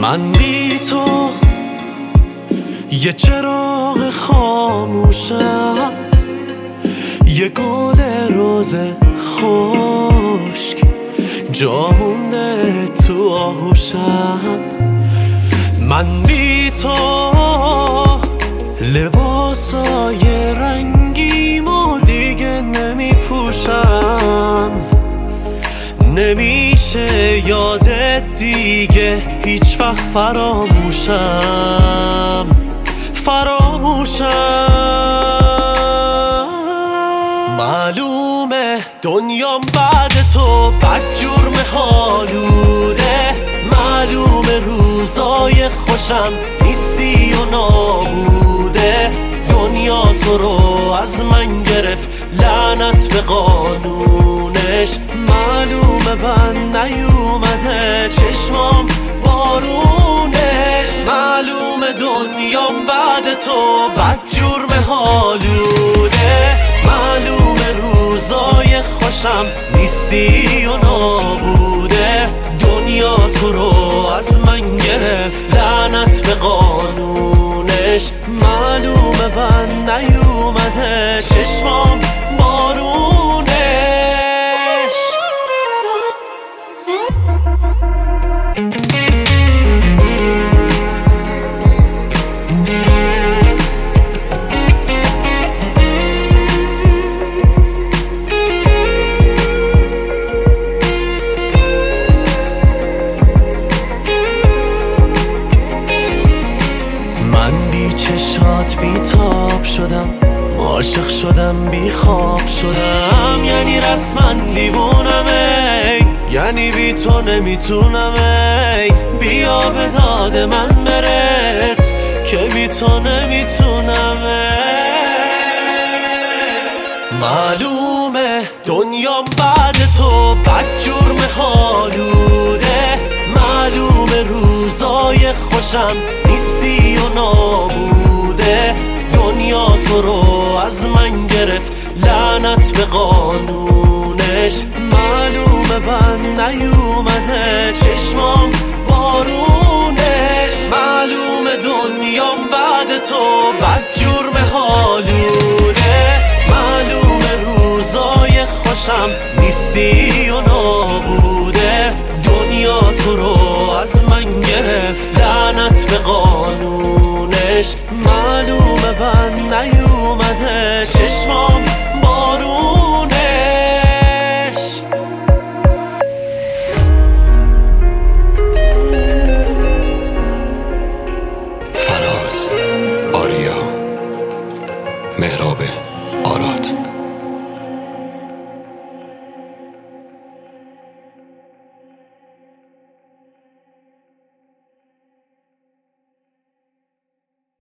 من بی تو یه چراغ خاموشم، یه گل روز خشک جا مونده تو آغوشم. من بی تو لباسای رنگیمو دیگه نمی پوشم، نمیشه یادت دیگه هیچ وقت فراموشم. معلومه دنیام بعد تو بدجور حالوده، معلومه روزای خوشم نیستی و نابوده. دنیا تو رو از من گرفت لعنت به قانونش، معلومه بند نیومده چشمام بارونش. معلومه دنیام بعد تو بدجور حالوده، معلومه روزای خوشم نیستی و نابوده. دنیا تو رو از من گرفت لعنت به قانونش، معلومه بند نیومده چشمام بارونش. چشات بی تاب شدم، عاشق شدم بی خواب شدم، یعنی رسما دیوونم، یعنی بی تو نمیتونم. بیا به داد من برس که بی تو نمیتونم. معلومه دنیام بعد تو بدجور حالوده، معلومه روزای خوشم نیستی و نابوده. دنیا تو رو از من گرفت لعنت به قانونش، معلومه بند نیومده چشمام بارونش. معلومه دنیام بعد تو بدجور حالوده، معلومه روزای خوشم نیستی و نابوده. دنیا تو رو از من گرفت لعنت به قانونش، معلومه بند نیومده چشمام بارونش. فراز، آریا، مهرابه